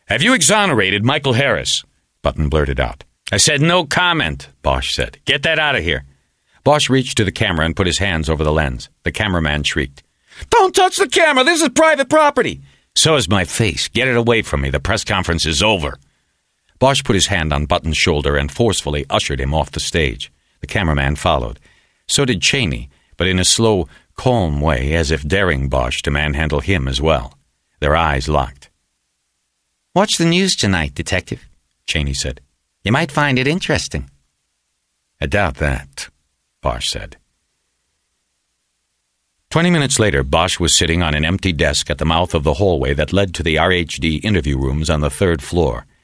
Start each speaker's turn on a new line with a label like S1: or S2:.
S1: "Have you exonerated Michael Harris?" Button blurted out. "I said no comment," Bosch said. "Get that out of here." Bosch reached to the camera and put his hands over the lens. The cameraman shrieked, "Don't touch the camera! This is private property!" "So is my face. Get it away from me. The press conference is over." Bosch put his hand on Button's shoulder and forcefully ushered him off the stage. The cameraman followed. So did Cheney, but in a slow, calm way, as if daring Bosch to manhandle him as well. Their eyes locked. "Watch the news tonight, Detective," Cheney said. "You might find it interesting." "I doubt that," Bosch said. 20 minutes later, Bosch was sitting on an empty desk at the mouth of the hallway that led to the RHD interview rooms on the third floor.